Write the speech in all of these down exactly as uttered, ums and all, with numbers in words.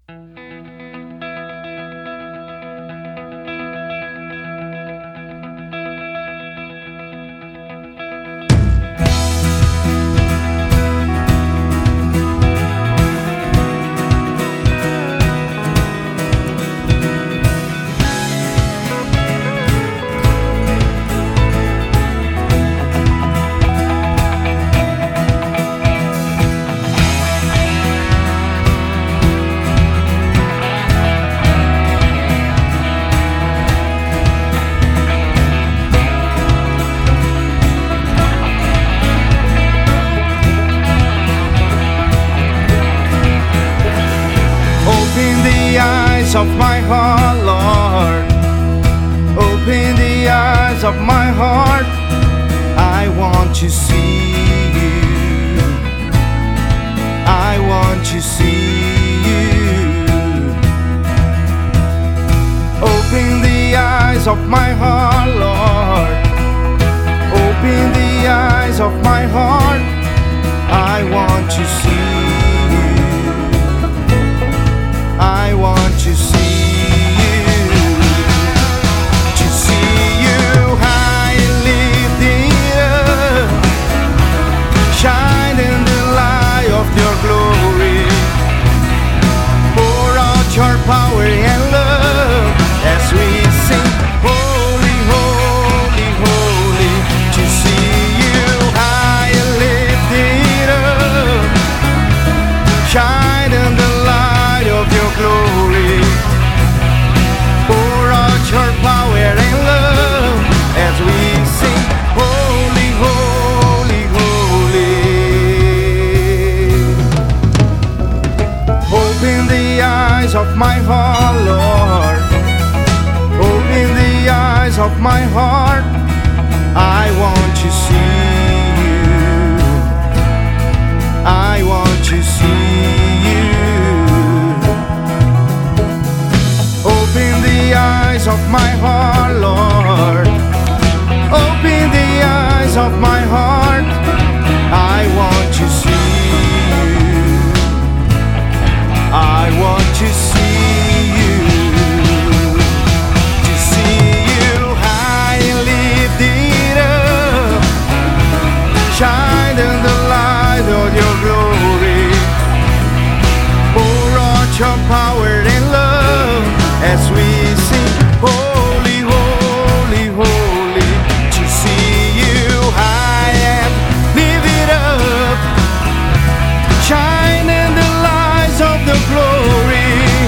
Of my heart, Lord, open the eyes of my heart. I want to see you. I want to see you. Open the eyes of my heart, Lord. Open the eyes of my heart. I want to see you. I want to see your power and love as we sing holy, holy, holy. To see you high and lifted up, shine in the light of your glory. Pour out your power and love as we sing holy, holy, holy. Open the eyes of my heart, Lord. Open the eyes of my heart. I want to see you. I want to see you. Open the eyes of my heart, Lord. Open the eyes of my heart. I want to see you. I want to see you, to see you high and lifted up, shine in the light of your glory. Pour out your power and love as we sing holy, holy, holy. To see you high and lifted up, shine in the light of the glory.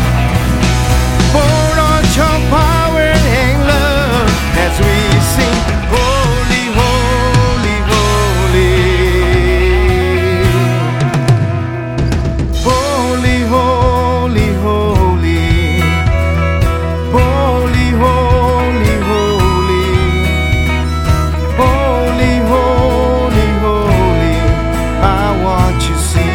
Pour out your power and love as we sing holy, holy, holy. Holy, holy, holy. Holy, holy, holy. Holy, holy, holy. I want to see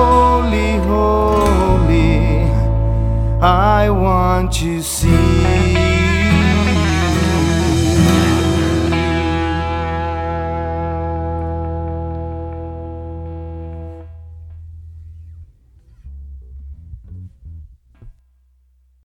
I want to see